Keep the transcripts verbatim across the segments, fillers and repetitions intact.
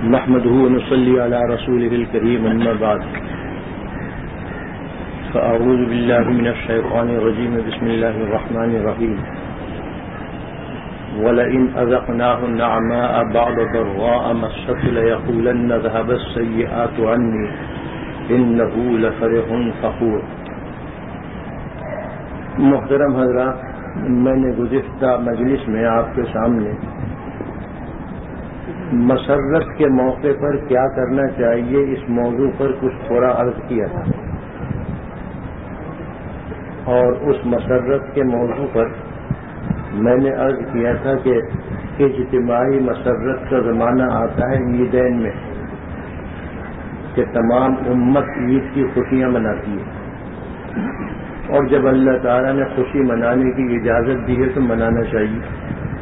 نحمده ونصلي على رسوله الكريم أما بعد فأعوذ بالله من الشيطان الرجيم بسم الله الرحمن الرحيم ولئن أذقناه النعماء بعد ضراء مسته ليقولن ذهب السيئات عني إنه لفرح فخور. محترم حضرات، میں نے گزشتہ مجلس میں آپ کے سامنے مسرت کے موقع پر کیا کرنا چاہیے اس موضوع پر کچھ تھوڑا عرض کیا تھا، اور اس مسرت کے موضوع پر میں نے عرض کیا تھا کہ اجتماعی مسرت کا زمانہ آتا ہے عیدین میں کہ تمام امت عید کی خوشیاں مناتی ہے، اور جب اللہ تعالیٰ نے خوشی منانے کی اجازت دی ہے تو منانا چاہیے،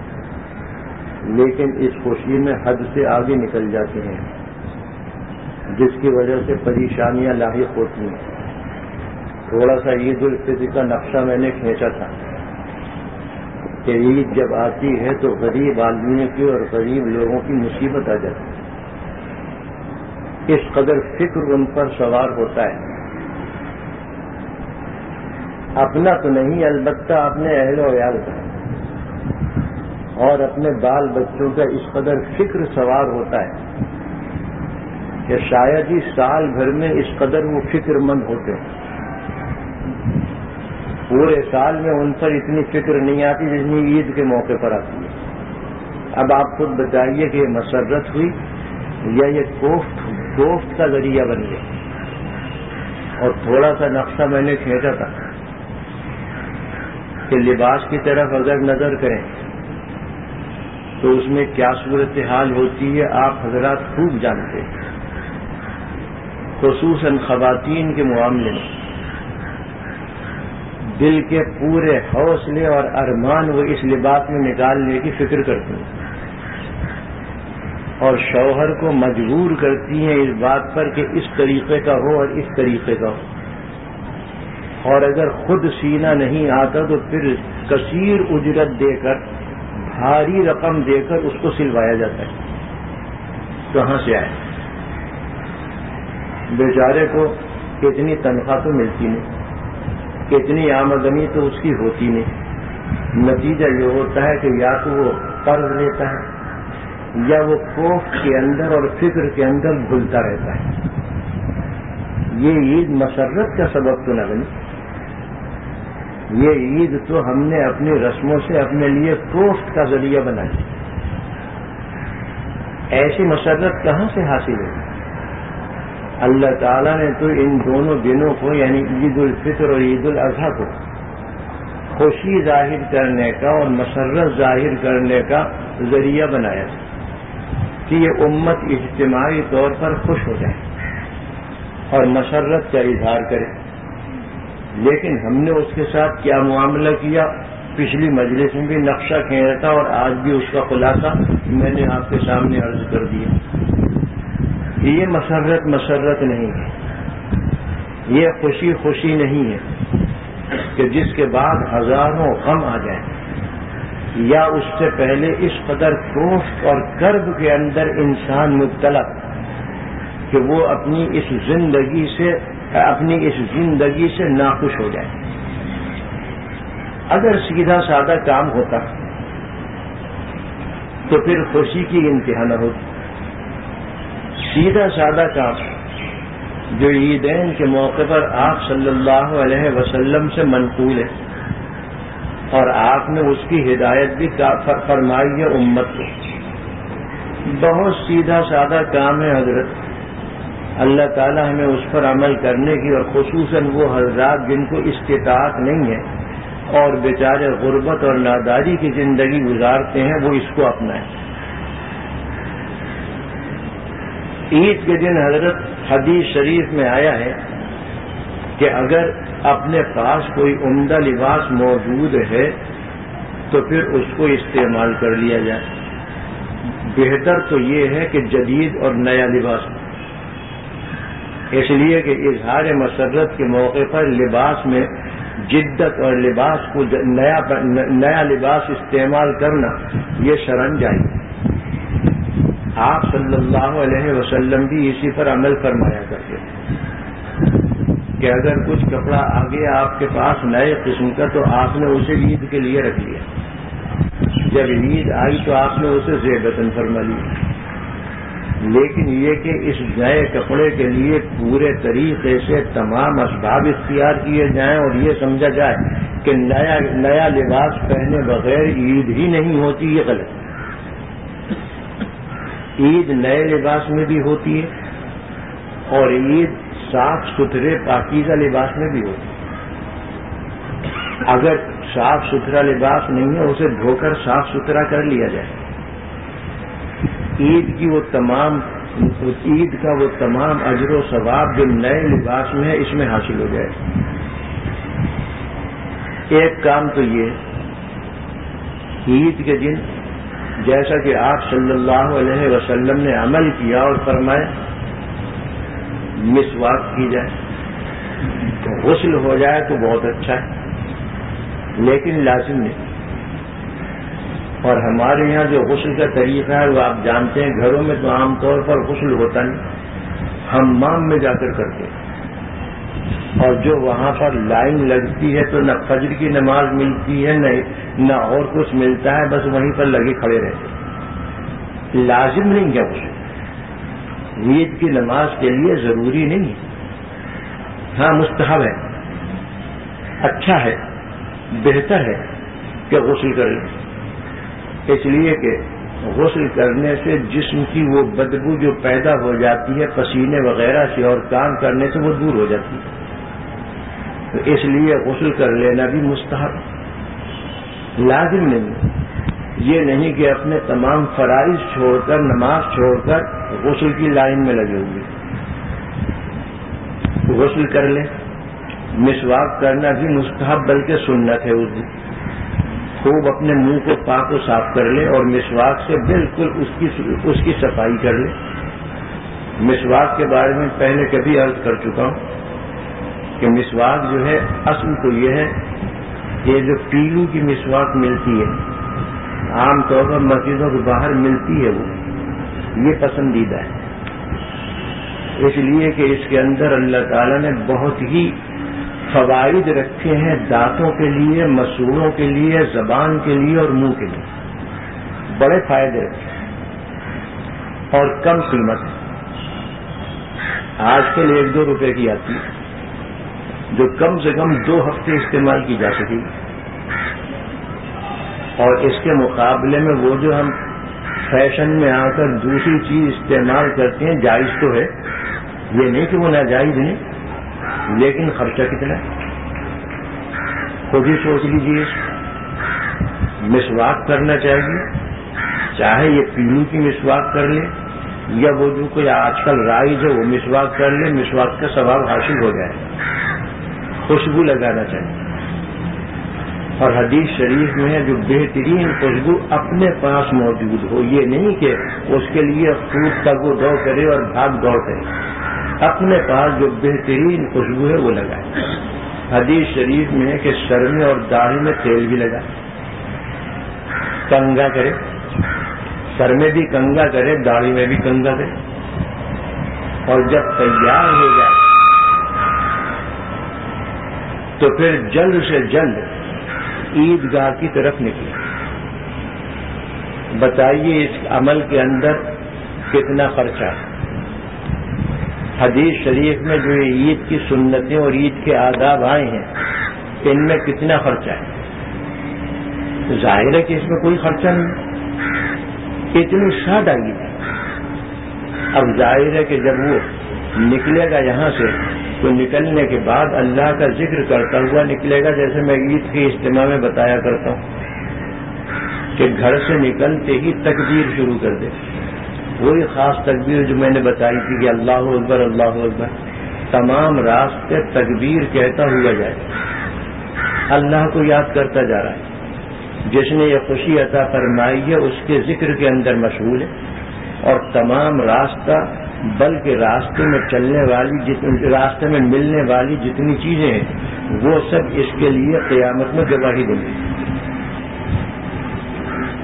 لیکن اس خوشی میں حد سے آگے نکل جاتے ہیں جس کی وجہ سے پریشانیاں لاحق ہوتی ہیں. تھوڑا سا عید الفطر کا نقشہ میں نے کھینچا تھا کہ عید جب آتی ہے تو غریب آدمیوں کی اور غریب لوگوں کی مصیبت آ جاتی ہے. اس قدر فکر ان پر سوار ہوتا ہے، اپنا تو نہیں البتہ اپنے اہل و عیال کا اور اپنے بال بچوں کا اس قدر فکر سوار ہوتا ہے کہ شاید ہی سال بھر میں اس قدر وہ فکر مند ہوتے ہیں. پورے سال میں ان پر اتنی فکر نہیں آتی جتنی عید کے موقع پر آتی ہے. اب آپ خود بتائیے کہ یہ مسرت ہوئی یا یہ کوفت کوفت کا ذریعہ بن گیا. اور تھوڑا سا نقشہ میں نے کھینچا تھا کہ لباس کی طرف اگر نظر کریں تو اس میں کیا صورتحال ہوتی ہے آپ حضرات خوب جانتے ہیں، خصوصاً خواتین کے معاملے میں دل کے پورے حوصلے اور ارمان وہ اس لباس میں نکالنے کی فکر کرتی ہیں اور شوہر کو مجبور کرتی ہیں اس بات پر کہ اس طریقے کا ہو اور اس طریقے کا ہو، اور اگر خود سینا نہیں آتا تو پھر کثیر اجرت دے کر بھاری رقم دے کر اس کو سلوایا جاتا ہے. کہاں سے آئے؟ بیچارے کو اتنی تنخواہ تو ملتی نہیں، اتنی آمدنی تو اس کی ہوتی نہیں. نتیجہ یہ ہوتا ہے کہ یا تو وہ قرض لیتا ہے یا وہ خوف کے اندر اور فکر کے اندر گھلتا رہتا ہے. یہ عید مسرت کا سبب تو نہ بنی، یہ عید تو ہم نے اپنی رسموں سے اپنے لیے کوفت کا ذریعہ بنائی. ایسی مسرت کہاں سے حاصل ہوئی؟ اللہ تعالیٰ نے تو ان دونوں دنوں کو یعنی عید الفطر اور عید الاضحیٰ کو خوشی ظاہر کرنے کا اور مسرت ظاہر کرنے کا ذریعہ بنایا کہ یہ امت اجتماعی طور پر خوش ہو جائے اور مسرت کا اظہار کرے. لیکن ہم نے اس کے ساتھ کیا معاملہ کیا؟ پچھلی مجلس میں بھی نقشہ کھینچا تھا اور آج بھی اس کا خلاصہ میں نے آپ کے سامنے عرض کر دیا. یہ مسرت مسرت نہیں ہے، یہ خوشی خوشی نہیں ہے کہ جس کے بعد ہزاروں غم آ جائیں، یا اس سے پہلے اس قدر کوفت اور کرب کے اندر انسان مبتلا کہ وہ اپنی اس زندگی سے اپنی اس زندگی سے ناخوش ہو جائے. اگر سیدھا سادہ کام ہوتا تو پھر خوشی کی انتہا نہ ہوتی. سیدھا سادہ کام جو عیدین کے موقع پر آپ صلی اللہ علیہ وسلم سے منقول ہے اور آپ نے اس کی ہدایت بھی فرمائی ہے امت کو، بہت سیدھا سادہ کام ہے حضرت. اللہ تعالیٰ ہمیں اس پر عمل کرنے کی اور خصوصاً وہ حضرات جن کو استطاعت نہیں ہے اور بیچارے غربت اور ناداری کی زندگی گزارتے ہیں وہ اس کو اپنائیں. عید کے دن حضرت حدیث شریف میں آیا ہے کہ اگر اپنے پاس کوئی عمدہ لباس موجود ہے تو پھر اس کو استعمال کر لیا جائے. بہتر تو یہ ہے کہ جدید اور نیا لباس، اس لیے کہ اظہار مسرت کے موقع پر لباس میں جدت اور لباس کو نیا نیا لباس استعمال کرنا یہ شرعاً جائز. آپ صلی اللہ علیہ وسلم بھی اسی پر عمل فرمایا کرتے تھے کہ اگر کچھ کپڑا آ گیا آپ کے پاس نئے قسم کا تو آپ نے اسے عید کے لیے رکھ لیا، جب عید آئی تو آپ نے اسے زیبتاً فرما لیا۔ لیکن یہ کہ اس نئے کپڑے کے لیے پورے طریقے سے تمام اسباب اختیار کیے جائیں اور یہ سمجھا جائے کہ نیا نیا لباس پہنے بغیر عید ہی نہیں ہوتی، یہ غلط ہے۔ عید نئے لباس میں بھی ہوتی ہے اور عید صاف ستھرے پاکیزہ لباس میں بھی ہوتی ہے۔ اگر صاف ستھرا لباس نہیں ہے اسے دھو کر صاف ستھرا کر لیا جائے، عید کی وہ تمام عید کا وہ تمام اجر و ثواب جو نئے لباس میں ہے اس میں حاصل ہو جائے۔ ایک کام تو یہ عید کے دن جیسا کہ آپ صلی اللہ علیہ وسلم نے عمل کیا اور فرمایا مسواک کی جائے، غسل ہو جائے تو بہت اچھا ہے لیکن لازم نہیں۔ اور ہمارے یہاں جو غسل کا طریقہ ہے وہ آپ جانتے ہیں، گھروں میں تو عام طور پر غسل ہوتا نہیں، حمام میں جا کر کرتے ہیں، اور جو وہاں پر لائن لگتی ہے تو نہ فجر کی نماز ملتی ہے نہ اور کچھ ملتا ہے، بس وہیں پر لگے کھڑے رہتے۔ لازم نہیں کیا غسل عید کی نماز کے لیے ضروری نہیں ہے، ہاں مستحب ہے، اچھا ہے، بہتر ہے کہ غسل کر لیں، اس لیے کہ غسل کرنے سے جسم کی وہ بدبو جو پیدا ہو جاتی ہے پسینے وغیرہ سے اور کام کرنے سے وہ دور ہو جاتی ہے، تو اس لیے غسل کر لینا بھی مستحب، لازم نہیں۔ یہ نہیں کہ اپنے تمام فرائض چھوڑ کر نماز چھوڑ کر غسل کی لائن میں لگے ہوئے، غسل کر لیں۔ مسواک کرنا بھی مستحب بلکہ سنت ہے، اس دن خوب اپنے منہ کو پاک و صاف کر لیں اور مسواک سے بالکل اس کی اس کی صفائی کر لیں۔ مسواک کے بارے میں پہلے کبھی عرض کر چکا ہوں کہ مسواک جو ہے اصل تو یہ ہے کہ جو پیلو کی مسواک ملتی ہے عام طور پر مسجدوں کے باہر ملتی ہے، وہ یہ پسندیدہ ہے، اس لیے کہ اس کے اندر اللہ تعالیٰ نے بہت ہی فوائد رکھے ہیں دانتوں کے لیے، مسوڑوں کے لیے، زبان کے لیے اور منہ کے لیے، بڑے فائدے رکھے اور کم قیمت ہے۔ آج کل ایک دو روپے کی آتی ہے جو کم سے کم دو ہفتے استعمال کی جا سکے، اور اس کے مقابلے میں وہ جو ہم فیشن میں آ کر دوسری چیز استعمال کرتے ہیں جائز تو ہے، یہ نہیں کہ وہ ناجائز نہیں، لیکن خرچہ کتنا ہے خود ہی سوچ لیجیے۔ مسواک کرنا چاہیے، چاہے یہ پیلو کی مسواک کر لے یا وہ جو کوئی آج کل رائج ہے وہ مسواک کر لے، مسواک کا ثواب حاصل ہو جائے۔ خوشبو لگانا چاہیے، اور حدیث شریف میں ہے جو بہترین خوشبو اپنے پاس موجود ہو، یہ نہیں کہ اس کے لیے خوب تگ و دو کرے اور بھاگ دوڑ کرے، اپنے پاس جو بہترین خوشبو ہے وہ لگائے۔ حدیث شریف میں ہے کہ سر میں اور داڑھی میں تیل بھی لگائے، کنگا کرے، سر میں بھی کنگا کرے، داڑھی میں بھی کنگا کرے، اور جب تیار ہو جائے تو پھر جلد سے جلد عیدگاہ کی طرف نکلے۔ بتائیے اس عمل کے اندر کتنا خرچہ ہے؟ حدیث شریف میں جو عید کی سنتیں اور عید کے آداب آئے ہیں ان میں کتنا خرچہ ہے؟ ظاہر ہے کہ اس میں کوئی خرچہ نہیں، اتنی سادہ عید ہے۔ اب ظاہر ہے کہ جب وہ نکلے گا یہاں سے تو نکلنے کے بعد اللہ کا ذکر کرتا ہوا نکلے گا، جیسے میں عید کے اجتماع میں بتایا کرتا ہوں کہ گھر سے نکلتے ہی تکبیر شروع کر دے، وہی خاص تکبیر جو میں نے بتائی تھی کہ اللہ اکبر اللہ اکبر، تمام راستے تکبیر کہتا ہوا جائے، اللہ کو یاد کرتا جا رہا ہے، جس نے یہ خوشی عطا فرمائی ہے اس کے ذکر کے اندر مشغول ہے، اور تمام راستہ بلکہ راستے میں چلنے والی جتنی راستے میں ملنے والی جتنی چیزیں ہیں وہ سب اس کے لیے قیامت میں گواہی دیں گی۔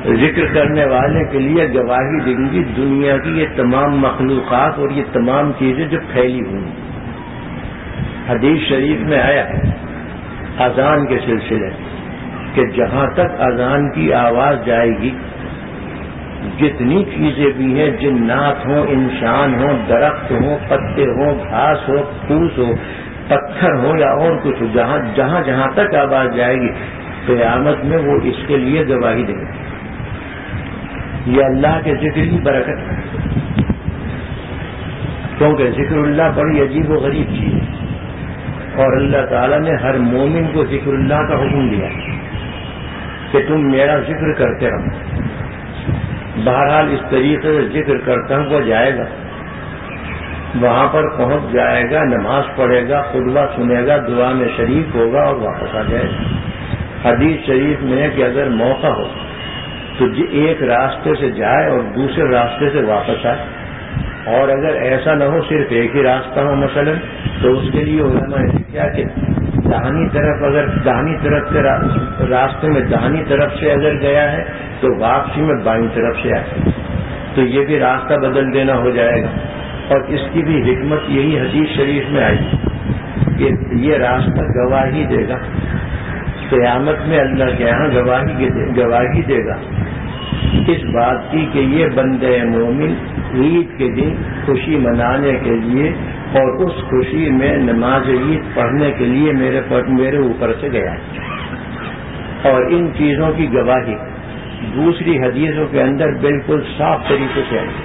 ذکر کرنے والے کے لیے گواہی دیں گی دنیا کی یہ تمام مخلوقات اور یہ تمام چیزیں جو پھیلی ہوئی. حدیث شریف میں آیا ہے اذان کے سلسلے کہ جہاں تک اذان کی آواز جائے گی جتنی چیزیں بھی ہیں، جنات ہوں، انسان ہوں، درخت ہوں، پتے ہوں، گھاس ہو، پھوس ہو، پتھر ہو یا اور کچھ ہو، جہاں جہاں جہاں تک آواز جائے گی قیامت میں وہ اس کے لیے گواہی دیں گے. یہ اللہ کے ذکر کی برکت ہے، کیونکہ ذکر اللہ بڑی عجیب و غریب چیز ہے، اور اللہ تعالیٰ نے ہر مومن کو ذکر اللہ کا حکم دیا کہ تم میرا ذکر کرتے رہو. بہرحال اس طریقے سے ذکر کرتا ہوا جائے گا، وہاں پر پہنچ جائے گا، نماز پڑھے گا، خطبہ سنے گا، دعا میں شریک ہوگا اور واپس آ جائے گا. حدیث شریف میں ہے کہ اگر موقع ہو تو ایک راستے سے جائے اور دوسرے راستے سے واپس آئے، اور اگر ایسا نہ ہو صرف ایک ہی راستہ ہو مثلا تو اس کے لیے علماء نے کیا کہ داہنی طرف اگر داہنی طرف کے راستے میں داہنی طرف سے اگر گیا ہے تو واپسی میں بائیں طرف سے آئے، تو یہ بھی راستہ بدل دینا ہو جائے گا. اور اس کی بھی حکمت یہی حدیث شریف میں آئی کہ یہ راستہ گواہی دے گا قیامت میں، اللہ کے یہاں گواہی گواہی دے گا اس بات کی کہ یہ بندے مومن عید کے دن خوشی منانے کے لیے اور اس خوشی میں نماز عید پڑھنے کے لیے میرے پر میرے اوپر سے گیا. اور ان چیزوں کی گواہی دوسری حدیثوں کے اندر بالکل صاف طریقے سے آئی،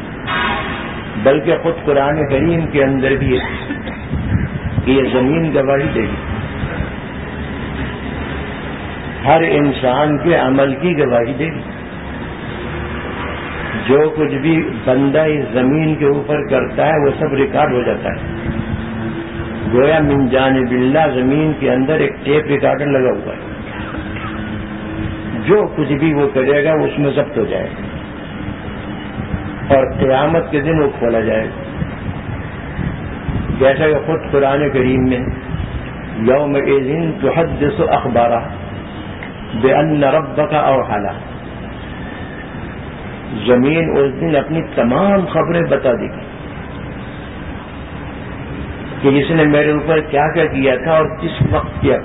بلکہ خود قرآن کریم کے اندر بھی ہے کہ یہ زمین گواہی دے گی، ہر انسان کے عمل کی گواہی دے گی. جو کچھ بھی بندہ اس زمین کے اوپر کرتا ہے وہ سب ریکارڈ ہو جاتا ہے. گویا من جانب اللہ زمین کے اندر ایک ٹیپ ریکارڈر لگا ہوا ہے، جو کچھ بھی وہ کرے گا اس میں ضبط ہو جائے گا اور قیامت کے دن وہ کھولا جائے گا. جیسا کہ خود قرآن کریم میں یومئذ تحدث اخبارها بأن ربك اوحى لها، زمین اس دن اپنی تمام خبریں بتا دے گی کہ جس نے میرے اوپر کیا کیا کیا تھا اور کس وقت کیا،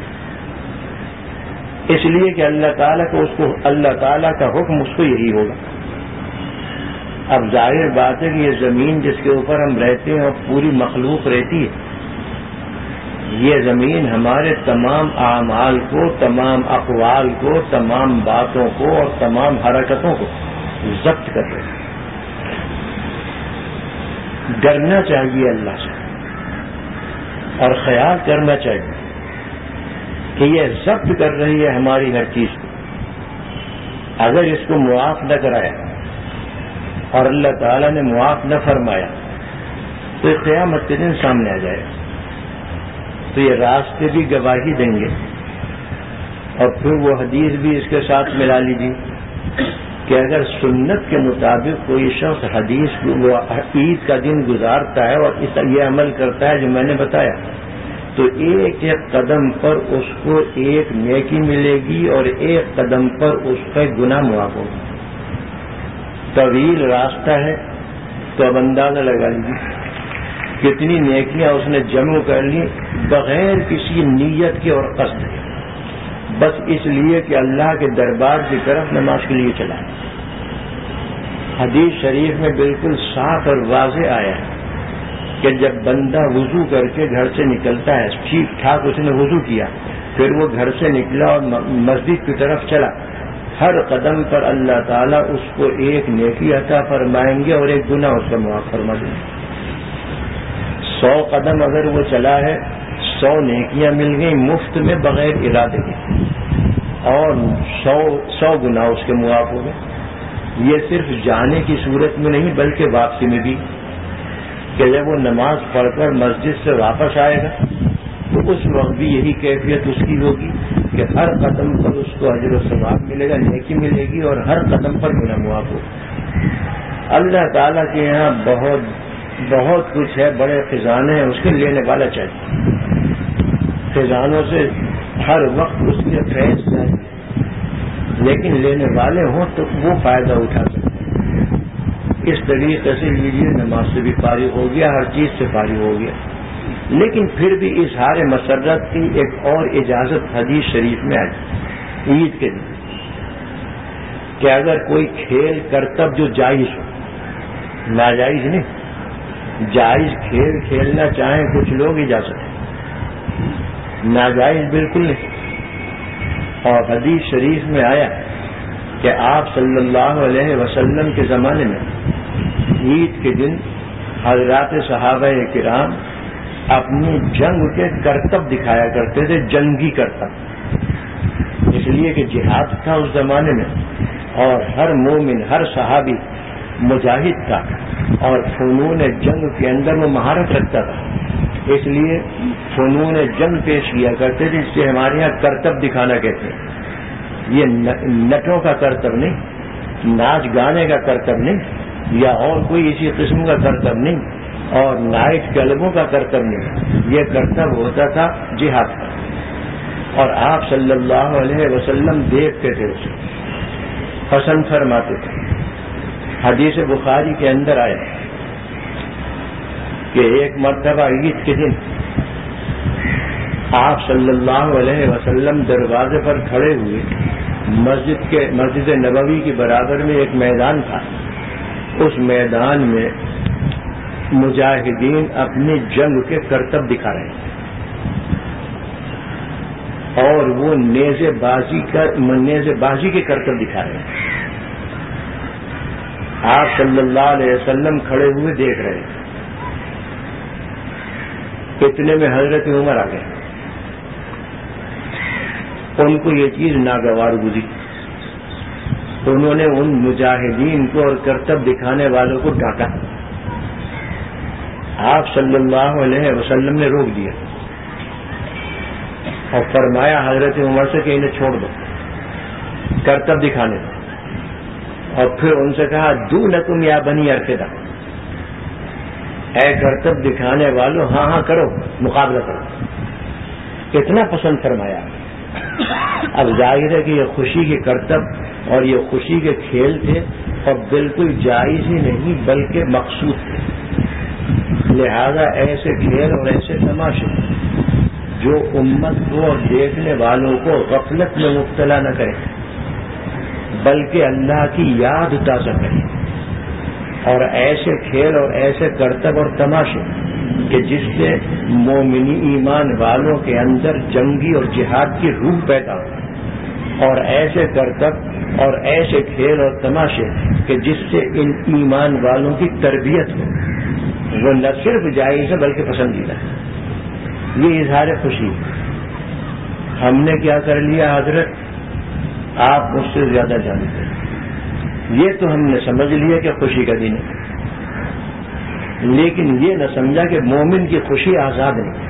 اس لیے کہ اللہ تعالیٰ کو اس کو اللہ تعالیٰ کا حکم اس کو یہی ہوگا. اب ظاہر بات ہے کہ یہ زمین جس کے اوپر ہم رہتے ہیں اور پوری مخلوق رہتی ہے، یہ زمین ہمارے تمام اعمال کو، تمام اقوال کو، تمام باتوں کو اور تمام حرکتوں کو ضبط کر رہی ہے. ڈرنا چاہیے اللہ سے اور خیال کرنا چاہیے کہ یہ ضبط کر رہی ہے ہماری ہر چیز کو. اگر اس کو معاف نہ کرایا اور اللہ تعالیٰ نے معاف نہ فرمایا تو یہ قیامت کے دن سامنے آ جائے گا. تو یہ راستے بھی گواہی دیں گے. اور پھر وہ حدیث بھی اس کے ساتھ ملا لیجیے کہ اگر سنت کے مطابق کوئی شخص حدیث وہ عید کا دن گزارتا ہے اور اس یہ عمل کرتا ہے جو میں نے بتایا، تو ایک ایک قدم پر اس کو ایک نیکی ملے گی اور ایک قدم پر اس کا گناہ معاف ہوگا. طویل راستہ ہے تو اب اندازہ لگا لیجیے کتنی نیکیاں اس نے جمع کر لی بغیر کسی نیت کے اور قصد کے، بس اس لیے کہ اللہ کے دربار کی طرف نماز کے لیے چلا. حدیث شریف میں بالکل صاف اور واضح آیا ہے کہ جب بندہ وضو کر کے گھر سے نکلتا ہے، ٹھیک ٹھاک اس نے وضو کیا، پھر وہ گھر سے نکلا اور مسجد کی طرف چلا، ہر قدم پر اللہ تعالیٰ اس کو ایک نیکی عطا فرمائیں گے اور ایک گناہ اس کا معاف فرما دیں گے. سو قدم اگر وہ چلا ہے، سو نیکیاں مل گئی مفت میں بغیر ارادے کے، اور سو سو گناہ اس کے معاف ہو گئے. یہ صرف جانے کی صورت میں نہیں بلکہ واپسی میں بھی، کہ جب وہ نماز پڑھ کر مسجد سے واپس آئے گا تو اس وقت بھی یہی کیفیت اس کی ہوگی کہ ہر قدم پر اس کو اجر و ثواب ملے گا، نیکی ملے گی اور ہر قدم پر گناہ معاف ہوگا. اللہ تعالیٰ کے یہاں بہت بہت کچھ ہے، بڑے خزانے ہیں، اس کے لینے والا چاہیے. خزانوں سے ہر وقت اس کے فیض چاہیے. لیکن لینے والے ہوں تو وہ فائدہ اٹھا سکتے ہیں. اس طریقے سے یہ نماز سے بھی فارغ ہو گیا, ہر چیز سے فارغ ہو گیا. لیکن پھر بھی اظہار مسرت کی ایک اور اجازت حدیث شریف میں آئی عید کے دن کہ اگر کوئی کھیل کرتب جو جائز ہو, ناجائز نہیں, جائز کھیل کھیلنا چاہیں کچھ لوگ اجازت ہے, ناجائز بالکل نہیں. اور حدیث شریف میں آیا کہ آپ صلی اللہ علیہ وسلم کے زمانے میں عید کے دن حضرات صحابہ کرام اپنی جنگ کے کرتب دکھایا کرتے تھے, جنگی کرتب, اس لیے کہ جہاد تھا اس زمانے میں اور ہر مومن ہر صحابی مجاہد تھا اور فنون جنگ کے اندر وہ مہارت رکھتا تھا. اس لیے فنون جنگ پیش کیا کرتے تھے, جس سے ہمارے یہاں کرتب دکھانا کہتے ہیں. یہ نٹوں کا کرتب نہیں, ناچ گانے کا کرتب نہیں, یا اور کوئی اسی قسم کا کرتب نہیں, اور نائٹ کلبوں کا کرتب نہیں. یہ کرتب ہوتا تھا جہاد کا, اور آپ صلی اللہ علیہ وسلم دیکھتے تھے, اسے پسند فرماتے تھے. حدیث بخاری کے اندر آیا کہ ایک مرتبہ عید کے دن آپ صلی اللہ علیہ وسلم دروازے پر کھڑے ہوئے. مسجد کے مسجد نبوی کے برابر میں ایک میدان تھا, اس میدان میں مجاہدین اپنی جنگ کے کرتب دکھا رہے ہیں اور وہ نیزے بازی کا نیزے بازی کے کرتب دکھا رہے ہیں. آپ صلی اللہ علیہ وسلم کھڑے ہوئے دیکھ رہے ہیں. اتنے میں حضرت عمر آ گئے, ان کو یہ چیز ناگوار گزری. انہوں نے ان مجاہدین کو اور کرتب دکھانے والوں کو ڈانٹا. آپ صلی اللہ علیہ وسلم نے روک دیا اور فرمایا حضرت عمر سے کہ انہیں چھوڑ دو, کرتب دکھانے دو. اور پھر ان سے کہا دونکم یا بنی ارفدہ, اے کرتب دکھانے والوں ہاں ہاں کرو, مقابلہ کرو. کتنا پسند فرمایا. اب ظاہر ہے کہ یہ خوشی کے کرتب اور یہ خوشی کے کھیل تھے اور بالکل جائز ہی نہیں بلکہ مقصود تھے. لہذا ایسے کھیل اور ایسے تماشے جو امت کو اور دیکھنے والوں کو غفلت میں مبتلا نہ کریں بلکہ اللہ کی یاد تازہ کریں, اور ایسے کھیل اور ایسے کرتب اور تماشے کہ جس سے مومنی ایمان والوں کے اندر جنگی اور جہاد کی روح پیدا ہو, اور ایسے کرتب اور ایسے کھیل اور تماشے کہ جس سے ان ایمان والوں کی تربیت ہو, وہ نہ صرف جائز ہے بلکہ پسندیدہ ہے. یہ اظہار خوشی. ہم نے کیا کر لیا حضرت, آپ مجھ سے زیادہ جانتے ہیں. یہ تو ہم نے سمجھ لیا کہ خوشی کا دن ہے, لیکن یہ نہ سمجھا کہ مومن کی خوشی آزاد نہیں.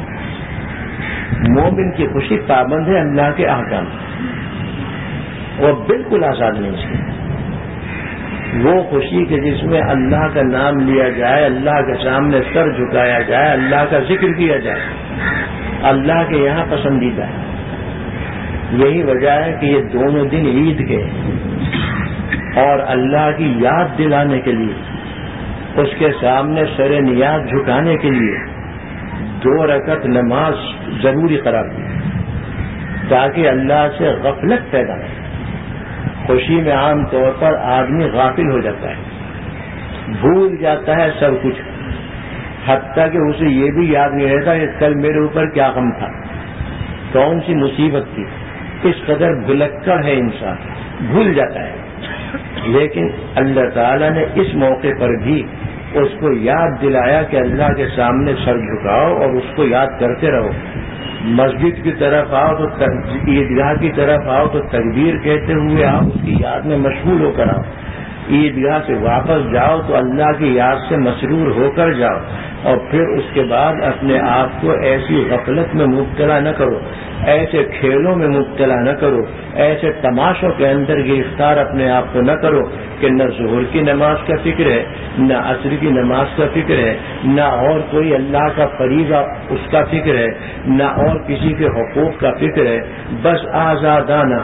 مومن کی خوشی پابند ہے اللہ کے احکام, وہ بالکل آزاد نہیں اس کی. وہ خوشی کہ جس میں اللہ کا نام لیا جائے, اللہ کے سامنے سر جھکایا جائے, اللہ کا ذکر کیا جائے, اللہ کے یہاں پسندیدہ ہے. یہی وجہ ہے کہ یہ دونوں دن عید کے اور اللہ کی یاد دلانے کے لیے, اس کے سامنے سر نیاز جھکانے کے لیے دو رکعت نماز ضروری قرار دی تاکہ اللہ سے غفلت پیدا ہو. خوشی میں عام طور پر آدمی غافل ہو جاتا ہے, بھول جاتا ہے سب کچھ, حتیٰ کہ اسے یہ بھی یاد نہیں رہتا کہ کل میرے اوپر کیا غم تھا, کون سی مصیبت تھی. اس قدر بھلکڑ ہے انسان, بھول جاتا ہے. لیکن اللہ تعالیٰ نے اس موقع پر بھی اس کو یاد دلایا کہ اللہ کے سامنے سر جھکاؤ اور اس کو یاد کرتے رہو. مسجد کی طرف آؤ تو عیدگاہ کی طرف آؤ تو تکبیر کہتے ہوئے آؤ, اس کی یاد میں مشغول ہو کر آؤ. عیدگاہ سے واپس جاؤ تو اللہ کی یاد سے مسرور ہو کر جاؤ, اور پھر اس کے بعد اپنے آپ کو ایسی غفلت میں مبتلا نہ کرو, ایسے کھیلوں میں مبتلا نہ کرو, ایسے تماشوں کے اندر گرفتار اپنے آپ کو نہ کرو کہ نہ ظہر کی نماز کا فکر ہے, نہ عصر کی نماز کا فکر ہے, نہ اور کوئی اللہ کا فریضہ اس کا فکر ہے, نہ اور کسی کے حقوق کا فکر ہے. بس آزادانہ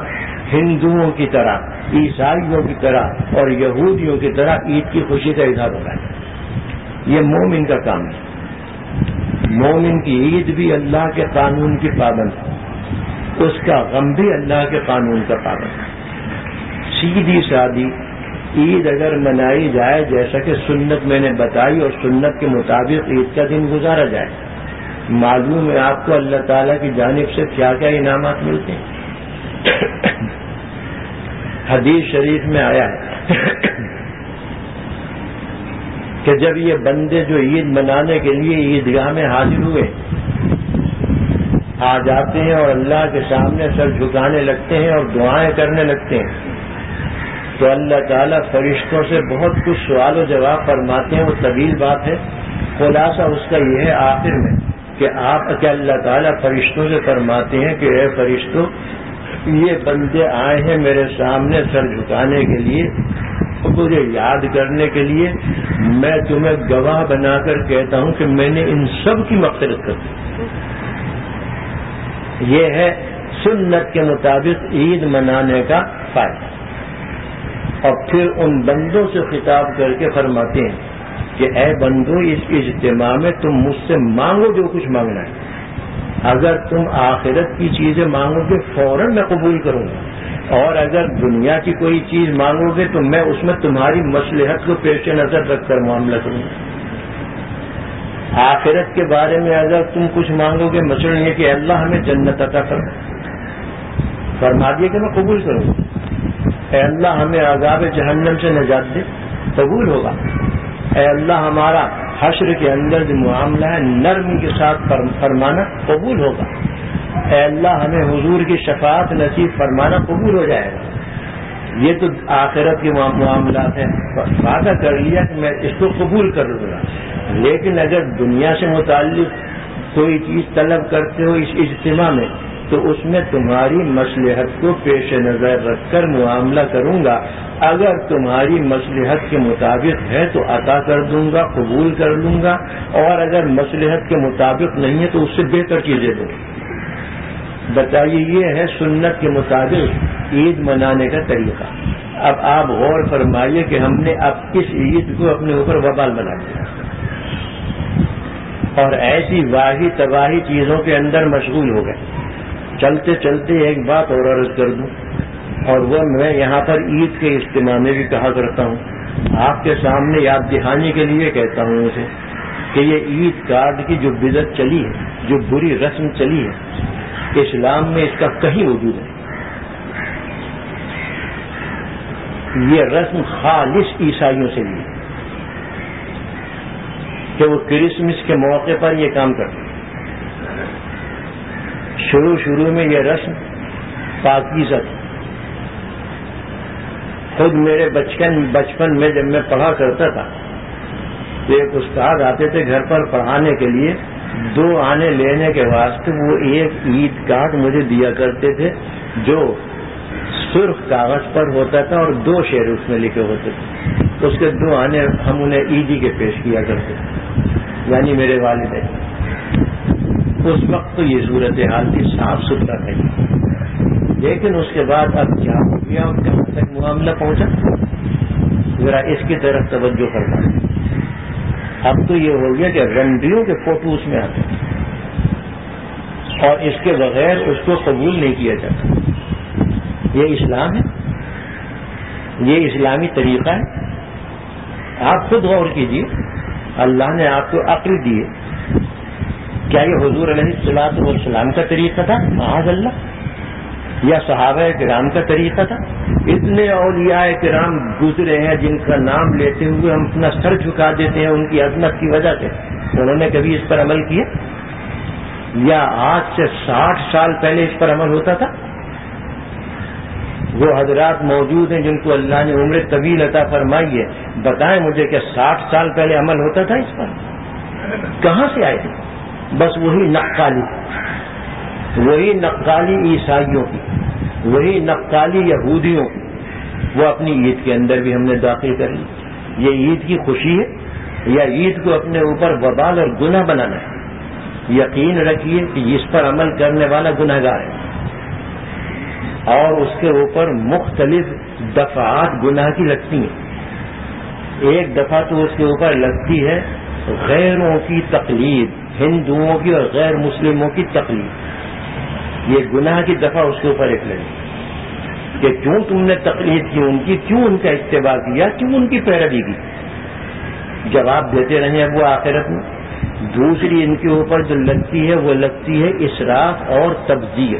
ہندوؤں کی طرح، عیسائیوں کی طرح اور یہودیوں کی طرح عید کی خوشی کا اظہار ہو رہا ہے۔ یہ مومن کا کام ہے۔ مومن کی عید بھی اللہ کے قانون کی پابند ہے، اس کا غم بھی اللہ کے قانون کا پابند ہے۔ سیدھی سادی عید اگر منائی جائے جیسا کہ سنت میں نے بتائی اور سنت کے مطابق عید کا دن گزارا جائے، معلوم ہے آپ کو اللہ تعالیٰ کی جانب سے کیا کیا انعامات ملتے ہیں۔ حدیث شریف میں آیا ہے کہ جب یہ بندے جو عید منانے کے لیے عیدگاہ میں حاضر ہوئے آ جاتے ہیں اور اللہ کے سامنے سر جھکانے لگتے ہیں اور دعائیں کرنے لگتے ہیں، تو اللہ تعالیٰ فرشتوں سے بہت کچھ سوال و جواب فرماتے ہیں۔ وہ طویل بات ہے، خلاصہ اس کا یہ ہے آخر میں کہ آپ کہ اللہ تعالیٰ فرشتوں سے فرماتے ہیں کہ اے فرشتوں، یہ بندے آئے ہیں میرے سامنے سر جھکانے کے لیے، مجھے یاد کرنے کے لیے، میں تمہیں گواہ بنا کر کہتا ہوں کہ میں نے ان سب کی مغفرت کر دی۔ یہ ہے سنت کے مطابق عید منانے کا فائدہ۔ اور پھر ان بندوں سے خطاب کر کے فرماتے ہیں کہ اے بندو، اس اجتماع میں تم مجھ سے مانگو جو کچھ مانگنا ہے۔ اگر تم آخرت کی چیزیں مانگو گے فوراً میں قبول کروں گا، اور اگر دنیا کی کوئی چیز مانگو گے تو میں اس میں تمہاری مصلحت کو پیش نظر رکھ کر معاملہ کروں گا۔ آخرت کے بارے میں اگر تم کچھ مانگو گے، مثلاً یہ کہ اللہ ہمیں جنت عطا فرما، فرما دیے کہ میں قبول کروں گا۔ اے اللہ ہمیں عذاب جہنم سے نجات دے، قبول ہوگا۔ اے اللہ ہمارا حشر کے اندر جو معاملہ ہے نرمی کے ساتھ فرمانا، قبول ہوگا۔ اے اللہ ہمیں حضور کی شفاعت نصیب فرمانا، قبول ہو جائے گا۔ یہ تو آخرت کے معاملات ہیں، وعدہ کر لیا کہ میں اس کو قبول کر لوں گا۔ لیکن اگر دنیا سے متعلق کوئی چیز طلب کرتے ہو اس اجتماع میں، تو اس میں تمہاری مصلحت کو پیش نظر رکھ کر معاملہ کروں گا۔ اگر تمہاری مصلحت کے مطابق ہے تو عطا کر دوں گا، قبول کر لوں گا، اور اگر مصلحت کے مطابق نہیں ہے تو اس سے بہتر چیزیں دوں گا۔ بتائیے، یہ ہے سنت کے مطابق عید منانے کا طریقہ۔ اب آپ غور فرمائیے کہ ہم نے اب اس عید کو اپنے اوپر وبال بنا دیا اور ایسی واہی تباہی چیزوں کے اندر مشغول ہو گئے۔ چلتے چلتے ایک بات اور عرض کر دوں، اور وہ میں یہاں پر عید کے اجتماع میں بھی کہا کرتا ہوں، آپ کے سامنے یاد دہانی کے لیے کہتا ہوں اسے کہ یہ عید کارڈ کی جو بدعت چلی ہے، جو بری رسم چلی ہے، اسلام میں اس کا کہیں وجود نہیں۔ یہ رسم خالص عیسائیوں سے لی ہے کہ وہ کرسمس کے موقع پر یہ کام کرتے ہیں۔ شروع شروع میں یہ رسم پاکیزہ تھی۔ خود میرے بچپن بچپن میں جب میں پڑھا کرتا تھا تو ایک استاد آتے تھے گھر پر پڑھانے کے لیے، دو آنے لینے کے واسطے وہ ایک عید کارڈ مجھے دیا کرتے تھے جو سرخ کاغذ پر ہوتا تھا اور دو شعر اس میں لکھے ہوتے تھے۔ اس کے دو آنے ہم انہیں عیدی کے پیش کیا کرتے تھے، یعنی میرے والدین۔ اس وقت تو یہ صورتحال تھی، صاف ستھرا نہیں، لیکن اس کے بعد اب کیا ہو گیا اور کہاں تک معاملہ پہنچا، ذرا اس کی طرف توجہ کرنا۔ اب تو یہ ہو گیا کہ رنڈیوں کے فوٹو اس میں آتے ہیں اور اس کے بغیر اس کو قبول نہیں کیا جاتا۔ یہ اسلام ہے؟ یہ اسلامی طریقہ ہے؟ آپ خود غور کیجیے، اللہ نے آپ کو عقل دی ہے، کیا یہ حضور علیہ الصلوۃ والسلام کا طریقہ تھا؟ معاذ اللہ، یا صحابہ کرام کا طریقہ تھا؟ اتنے اولیاء کرام گزرے ہیں جن کا نام لیتے ہوئے ہم اپنا سر جھکا دیتے ہیں ان کی عظمت کی وجہ سے، انہوں نے کبھی اس پر عمل کیا؟ یا آج سے ساٹھ سال پہلے اس پر عمل ہوتا تھا؟ وہ حضرات موجود ہیں جن کو اللہ نے عمر طویل عطا فرمائی ہے، بتائیں مجھے کہ ساٹھ سال پہلے عمل ہوتا تھا اس پر؟ کہاں سے آئے تھے؟ بس وہی نقالی، وہی نقالی عیسائیوں کی، وہی نقالی یہودیوں کی، وہ اپنی عید کے اندر بھی ہم نے داخل کر لی۔ یہ عید کی خوشی ہے یا عید کو اپنے اوپر وبال اور گناہ بنانا ہے؟ یقین رکھیے کہ اس پر عمل کرنے والا گنہگار ہے۔ اور اس کے اوپر مختلف دفعات گناہ کی لگتی ہیں. ایک دفعہ تو اس کے اوپر لگتی ہے غیروں کی تقلید، ہندوؤں کی اور غیر مسلموں کی تقلید. یہ گناہ کی دفعہ اس کے اوپر ایک لگی کہ کیوں تم نے تقلید کی ان کی، کیوں ان کا اتباع کیا، کیوں ان کی پیروی کی. جواب دیتے رہے وہ آخرت میں. دوسری ان کے اوپر جو لگتی ہے وہ لگتی ہے اسراف اور تبذیر.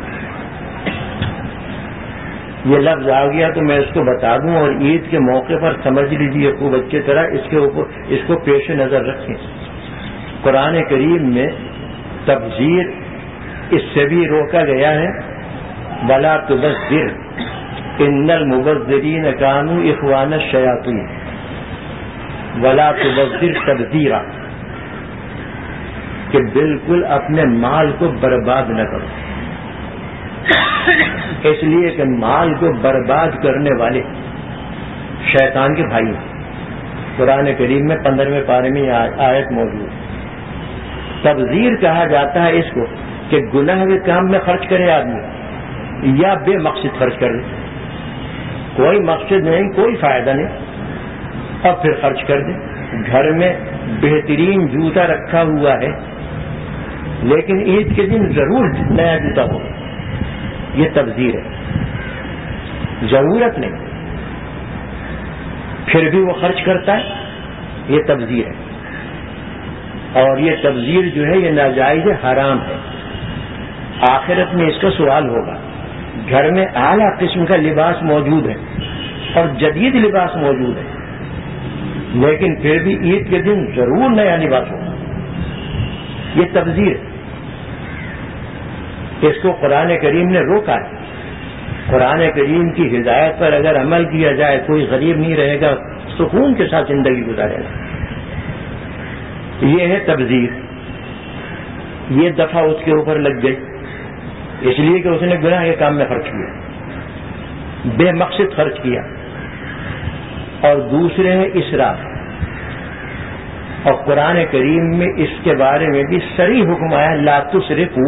یہ لفظ آ گیا تو میں اس کو بتا دوں اور عید کے موقع پر سمجھ لیجیے خوب اچھی طرح، اس کے اوپر اس کو پیش نظر رکھیں. قرآن کریم میں تبذیر اس سے بھی روکا گیا ہے، وَلَا تُبَذِّرْ إِنَّ الْمُبَذِّرِينَ كَانُوا إِخْوَانَ الشَّيَاطِينِ وَلَا تُبَذِّرْ تَبْذِيرًا، کہ بالکل اپنے مال کو برباد نہ کرو. اس لیے کہ مال کو برباد کرنے والے شیطان کے بھائی ہیں. قرآن کریم میں پندرہویں پارے میں آیت موجود. تبذیر کہا جاتا ہے اس کو کہ گناہ کے کام میں خرچ کرے آدمی یا بے مقصد خرچ کر دے، کوئی مقصد نہیں، کوئی فائدہ نہیں، اور پھر خرچ کر دے. گھر میں بہترین جوتا رکھا ہوا ہے لیکن عید کے دن ضرور نیا جوتا ہو، یہ تبذیر ہے. ضرورت نہیں پھر بھی وہ خرچ کرتا ہے، یہ تبذیر ہے. اور یہ تبذیر جو ہے یہ ناجائز حرام ہے. آخرت میں اس کا سوال ہوگا. گھر میں اعلیٰ قسم کا لباس موجود ہے اور جدید لباس موجود ہے لیکن پھر بھی عید کے دن ضرور نیا لباس ہوگا، یہ تبذیر ہے. اس کو قرآن کریم نے روکا ہے. قرآن کریم کی ہدایت پر اگر عمل کیا جائے کوئی غریب نہیں رہے گا، سکون کے ساتھ زندگی گزارے گا. یہ ہے تبذیر. یہ دفعہ اس کے اوپر لگ گئی اس لیے کہ اس نے گناہ کے کام میں خرچ کیا، بے مقصد خرچ کیا. اور دوسرے ہے اسراف. اور قرآن کریم میں اس کے بارے میں بھی صریح حکم آیا، لا تسرفوا،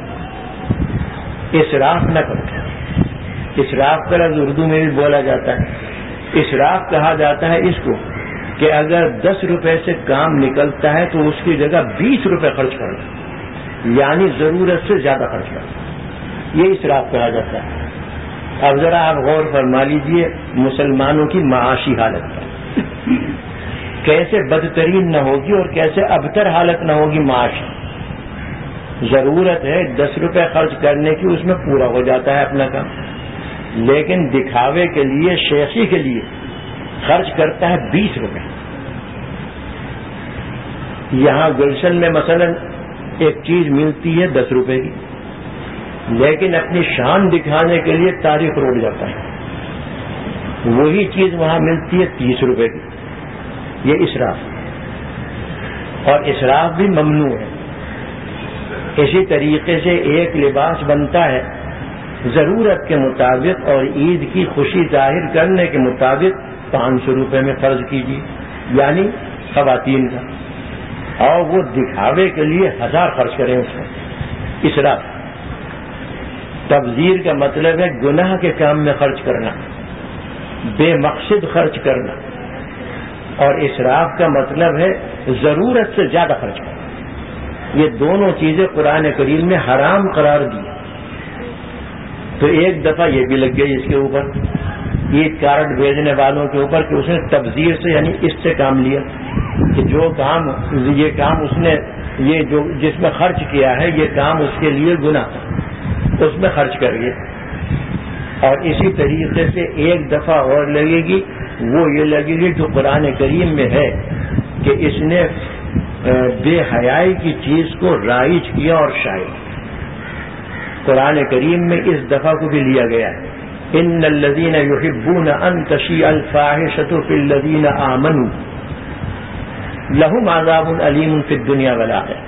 اسراف نہ کرو. اسراف کا لفظ اردو میں بھی بولا جاتا ہے. اسراف کہا جاتا ہے اس کو کہ اگر دس روپے سے کام نکلتا ہے تو اس کی جگہ بیس روپے خرچ کرنا، یعنی ضرورت سے زیادہ خرچ کرنا، یہ اسراف کہا جاتا ہے. اب ذرا آپ غور فرما لیجئے مسلمانوں کی معاشی حالت پر کیسے بدترین نہ ہوگی اور کیسے ابتر حالت نہ ہوگی. معاش ضرورت ہے دس روپے خرچ کرنے کی، اس میں پورا ہو جاتا ہے اپنا کام، لیکن دکھاوے کے لیے، شیخی کے لیے خرچ کرتا ہے بیس روپے. یہاں گلشن میں مثلا ایک چیز ملتی ہے دس روپے کی لیکن اپنی شان دکھانے کے لیے تاریخ روٹ جاتا ہے، وہی چیز وہاں ملتی ہے تیس روپے کی. یہ اسراف، اور اسراف بھی ممنوع ہے. اسی طریقے سے ایک لباس بنتا ہے ضرورت کے مطابق اور عید کی خوشی ظاہر کرنے کے مطابق پانچ سو روپے میں فرض کیجیے، یعنی خواتین کا، اور وہ دکھاوے کے لیے ہزار خرچ کریں اس میں، اسراف. تبذیر کا مطلب ہے گناہ کے کام میں خرچ کرنا، بے مقصد خرچ کرنا، اور اسراف کا مطلب ہے ضرورت سے زیادہ خرچ کرنا. یہ دونوں چیزیں قرآن کریم نے حرام قرار دی. تو ایک دفعہ یہ بھی لگ گئی اس کے اوپر، عید کارڈ بھیجنے والوں کے اوپر، کہ اس نے تبذیر سے یعنی اس سے کام لیا کہ جو کام یہ کام اس نے یہ جو جس میں خرچ کیا ہے یہ کام اس کے لیے گناہ تھا، اس میں خرچ کریے. اور اسی طریقے سے ایک دفعہ اور لگے گی، وہ یہ لگے گی جو قرآن کریم میں ہے کہ اس نے بے حیائی کی چیز کو رائج کیا اور شائع. قرآن کریم میں اس دفعہ کو بھی لیا گیا ہے، ان الذین یحبون ان تشیع الفاحشۃ فی الذین آمنوا لہم عذاب علیم فی الدنیا والآخرہ.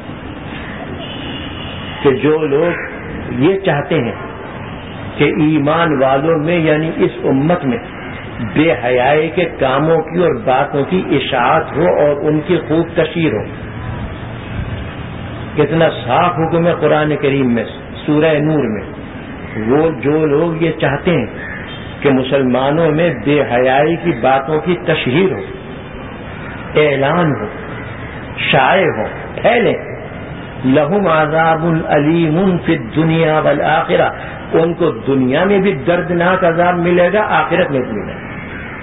کہ جو لوگ یہ چاہتے ہیں کہ ایمان والوں میں یعنی اس امت میں بے حیائی کے کاموں کی اور باتوں کی اشاعت ہو اور ان کی خوب تشہیر ہو. کتنا صاف حکم ہے قرآن کریم میں، سورہ نور میں، وہ جو لوگ یہ چاہتے ہیں کہ مسلمانوں میں بے حیائی کی باتوں کی تشہیر ہو، اعلان ہو، شائع ہو، پھیلے، لہم عذاب علیم فی الدنیا والآخرہ، ان کو دنیا میں بھی دردناک عذاب ملے گا، آخرت میں بھی ملے گا۔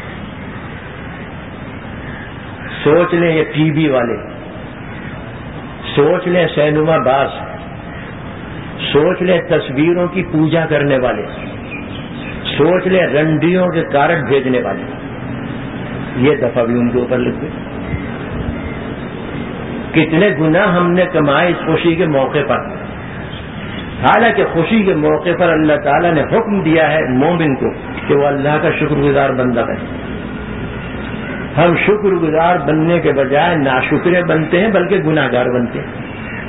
سوچ لیں یہ ٹی وی والے، سوچ لیں سینما باز، سوچ لیں تصویروں کی پوجا کرنے والے، سوچ لیں رنڈیوں کے کارڈ بھیجنے والے، یہ دفعہ بھی ان کے اوپر لگ گئے۔ کتنے گناہ ہم نے کمائے اس خوشی کے موقع پر، حالانکہ خوشی کے موقع پر اللہ تعالیٰ نے حکم دیا ہے مومن کو کہ وہ اللہ کا شکر گزار بندہ بنے۔ ہم شکر گزار بننے کے بجائے ناشکرے بنتے ہیں، بلکہ گناہ گار بنتے ہیں۔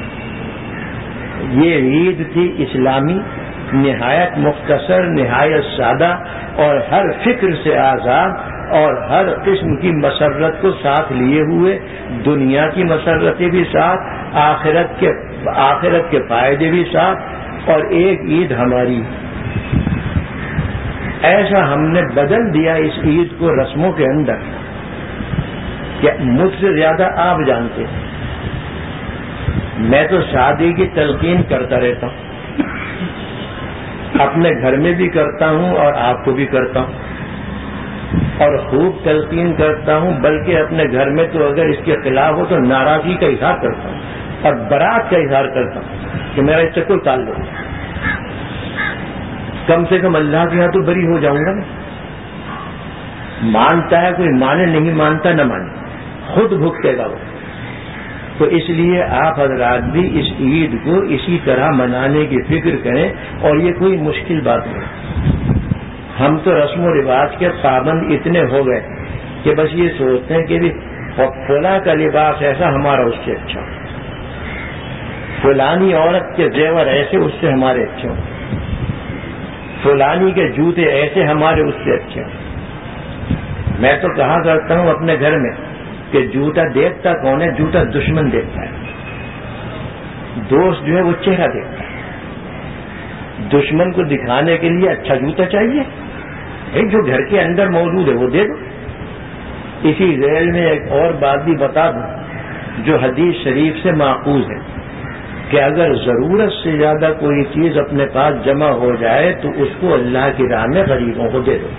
یہ عید تھی اسلامی، نہایت مختصر، نہایت سادہ، اور ہر فکر سے آزاد، اور ہر قسم کی مسرت کو ساتھ لیے ہوئے، دنیا کی مسرتیں بھی ساتھ، آخرت کے آخرت کے فائدے بھی ساتھ، اور ایک عید ہماری۔ ایسا ہم نے بدل دیا اس عید کو رسموں کے اندر کہ مجھ سے زیادہ آپ جانتے ہیں۔ میں تو شادی کی تلقین کرتا رہتا ہوں، اپنے گھر میں بھی کرتا ہوں اور آپ کو بھی کرتا ہوں، اور خوب تلقین کرتا ہوں، بلکہ اپنے گھر میں تو اگر اس کے خلاف ہو تو ناراضگی کا اظہار کرتا ہوں اور برات کا اظہار کرتا ہوں کہ میرا اس سے کوئی تعلق نہیں۔ کم سے کم اللہ کے ہاں تو بری ہو جاؤں گا نا۔ مانتا ہے کوئی مانے، نہیں مانتا نہ مانے، خود بھگتے گا وہ۔ تو اس لیے آپ حضرات بھی اس عید کو اسی طرح منانے کی فکر کریں، اور یہ کوئی مشکل بات نہیں۔ ہم تو رسم و رواج کے پابند اتنے ہو گئے کہ بس یہ سوچتے ہیں کہ بھی فلاں کا لباس ایسا ہمارا اس سے اچھا، فلانی عورت کے زیور ایسے اس سے ہمارے اچھے ہوں، فلانی کے جوتے ایسے ہمارے اس سے اچھے ہوں۔ میں تو کہا کرتا ہوں اپنے گھر میں کہ جوتا دیکھتا کون ہے؟ جوتا دشمن دیکھتا ہے، دوست جو ہے وہ چہرہ دیکھتا ہے۔ دشمن کو دکھانے کے لیے اچھا جوتا چاہیے، ایک جو گھر کے اندر موجود ہے وہ دے دو۔ اسی ذیل میں ایک اور بات بھی بتا دوں جو حدیث شریف سے ماخوذ ہے کہ اگر ضرورت سے زیادہ کوئی چیز اپنے پاس جمع ہو جائے تو اس کو اللہ کی راہ میں غریبوں کو دے دو،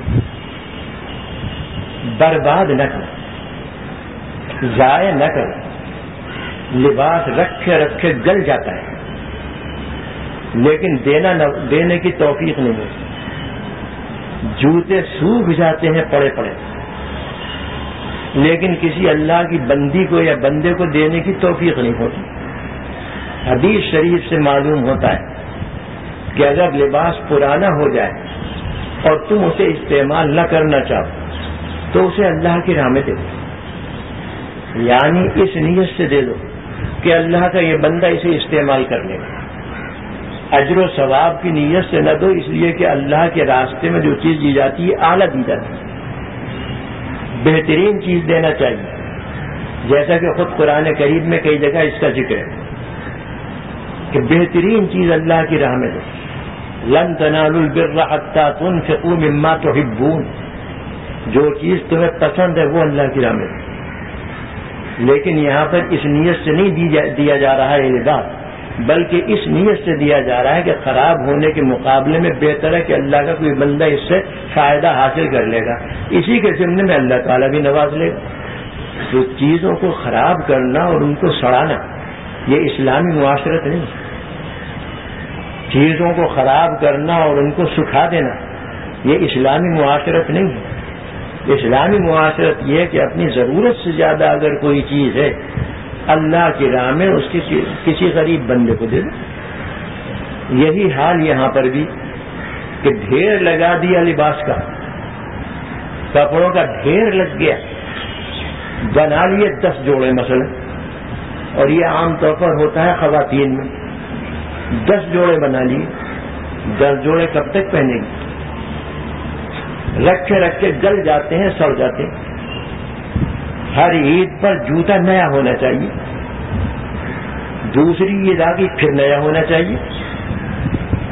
برباد نہ کرو، ضائع نہ کرو۔ لباس رکھے رکھے گل جاتا ہے، لیکن دینا نہ دینے کی توفیق نہیں ہوتی۔ جوتے سوکھ جاتے ہیں پڑے پڑے، لیکن کسی اللہ کی بندی کو یا بندے کو دینے کی توفیق نہیں ہوتی۔ حدیث شریف سے معلوم ہوتا ہے کہ اگر لباس پرانا ہو جائے اور تم اسے استعمال نہ کرنا چاہو تو اسے اللہ کی راہ میں دے دو، یعنی اس نیت سے دے دو کہ اللہ کا یہ بندہ اسے استعمال کر لے گا۔ اجر و ثواب کی نیت سے نہ دو، اس لیے کہ اللہ کے راستے میں جو چیز دی جاتی ہے اعلیٰ دی جاتی ہے، بہترین چیز دینا چاہیے، جیسا کہ خود قرآن کریم میں کئی جگہ اس کا ذکر ہے کہ بہترین چیز اللہ کی راہ میں دو۔ لن تنالوا البر حتى تنفقوا مما تحبون، جو چیز تمہیں پسند ہے وہ اللہ کی راہ میں دو۔ لیکن یہاں پر اس نیت سے نہیں دیا جا رہا ہے یہ لباس، بلکہ اس نیت سے دیا جا رہا ہے کہ خراب ہونے کے مقابلے میں بہتر ہے کہ اللہ کا کوئی بندہ اس سے فائدہ حاصل کر لے گا، اسی کے ضمن میں اللہ تعالیٰ بھی نواز لے گا۔ تو چیزوں کو خراب کرنا اور ان کو سڑانا یہ اسلامی معاشرت نہیں، چیزوں کو خراب کرنا اور ان کو سکھا دینا یہ اسلامی معاشرت نہیں ہے۔ اسلامی معاشرت یہ ہے کہ اپنی ضرورت سے زیادہ اگر کوئی چیز ہے اللہ کی راہ میں اس کی کسی غریب بندے کو دے دو۔ یہی حال یہاں پر بھی کہ ڈھیر لگا دیا لباس کا، کپڑوں کا ڈھیر لگ گیا، بنا لیے دس جوڑے مثلا، اور یہ عام طور پر ہوتا ہے خواتین میں، دس جوڑے بنا لیے، دس جوڑے کب تک پہنے گی؟ رکھے رکھے گل جاتے ہیں، سڑ جاتے ہیں۔ ہر عید پر جوتا نیا ہونا چاہیے، دوسری عید آ گئی پھر نیا ہونا چاہیے،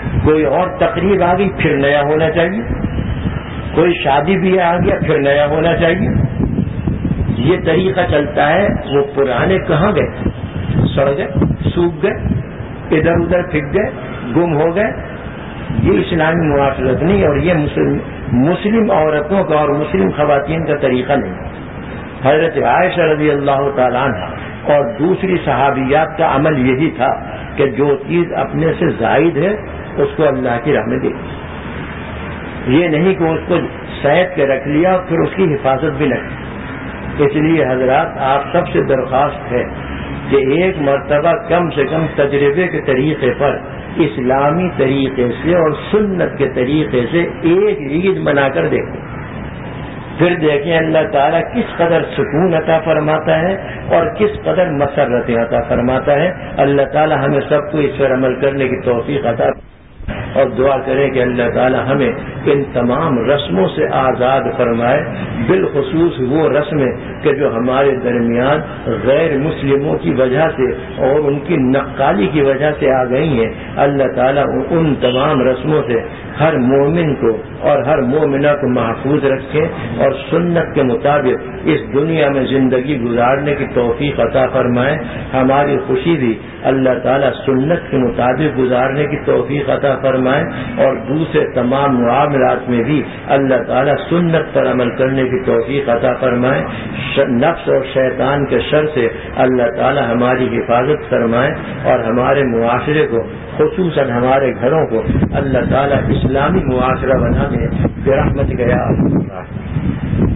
کوئی اور تقریب آ گئی پھر نیا ہونا چاہیے، کوئی شادی بھی آ گیا پھر نیا ہونا چاہیے. یہ طریقہ چلتا ہے. وہ پرانے کہاں گئے؟ سڑ گئے، سوکھ گئے، ادھر ادھر پھک گئے، گم ہو گئے. یہ اسلامی معاشرت نہیں، اور یہ مسلم مسلم عورتوں کا اور مسلم خواتین کا طریقہ نہیں. حضرت عائشہ رضی اللہ تعالیٰ عنہ اور دوسری صحابیات کا عمل یہی تھا کہ جو چیز اپنے سے زائد ہے اس کو اللہ کی راہ میں دے. یہ نہیں کہ اس کو سید کے رکھ لیا اور پھر اس کی حفاظت بھی نہ کی. اس لیے حضرات آپ سب سے درخواست ہے کہ ایک مرتبہ کم سے کم تجربے کے طریقے پر اسلامی طریقے سے اور سنت کے طریقے سے ایک عید منا کر دیکھیں. پھر دیکھیں اللہ تعالیٰ کس قدر سکون عطا فرماتا ہے اور کس قدر مسرتیں عطا فرماتا ہے. اللہ تعالیٰ ہمیں سب کو اس پر عمل کرنے کی توفیق عطا، اور دعا کریں کہ اللہ تعالیٰ ہمیں ان تمام رسموں سے آزاد فرمائے، بالخصوص وہ رسمیں کہ جو ہمارے درمیان غیر مسلموں کی وجہ سے اور ان کی نقالی کی وجہ سے آ گئی ہیں. اللہ تعالیٰ ان تمام رسموں سے ہر مومن کو اور ہر مومنہ کو محفوظ رکھیں اور سنت کے مطابق اس دنیا میں زندگی گزارنے کی توفیق عطا فرمائے. ہماری خوشی بھی اللہ تعالیٰ سنت کے مطابق گزارنے کی توفیق عطا فرمائے، اور دوسرے تمام معاملات میں بھی اللہ تعالیٰ سنت پر عمل کرنے کی توفیق عطا فرمائے. نفس اور شیطان کے شر سے اللہ تعالیٰ ہماری حفاظت فرمائے، اور ہمارے معاشرے کو خصوصاً ہمارے گھروں کو اللہ تعالیٰ اسلامی معاشرہ بنانے برحمتک یا ارحم الراحمین.